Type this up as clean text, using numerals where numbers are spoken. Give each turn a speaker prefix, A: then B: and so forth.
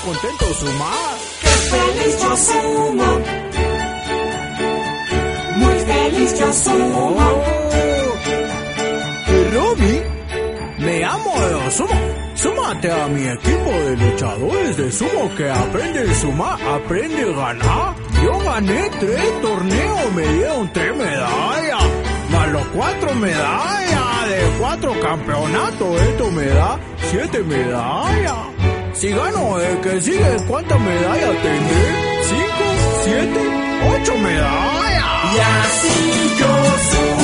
A: contento sumar.
B: ¡Qué feliz yo sumo! Muy feliz yo sumo.
A: Romy, me amo de sumo. Súmate a mi equipo de luchadores de sumo que aprende a sumar, aprende a ganar. Yo gané 3 torneos, me dieron 3 medallas, más los 4 medallas de 4 campeonatos. Esto me da 7 medallas. Si gano el que sigue, ¿cuántas medallas tendré? 5, 7, 8 medallas.
B: Y así yo sumo.